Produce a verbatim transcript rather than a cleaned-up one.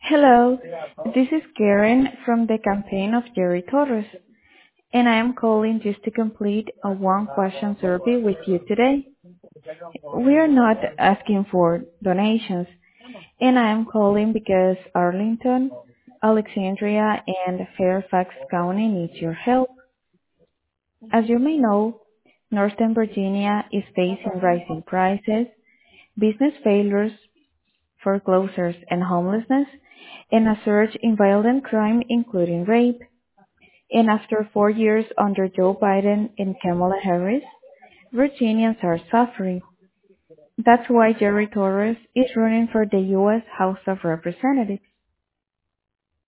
Hello, this is Karen from the campaign of Jerry Torres, and I am calling just to complete a one-question survey with you today. We are not asking for donations, and I am calling because Arlington, Alexandria, and Fairfax County needs your help. As you may know, Northern Virginia is facing rising prices, business failures, foreclosures and homelessness, and a surge in violent crime, including rape. And after four years under Joe Biden and Kamala Harris, Virginians are suffering. That's why Jerry Torres is running for the U S House of Representatives.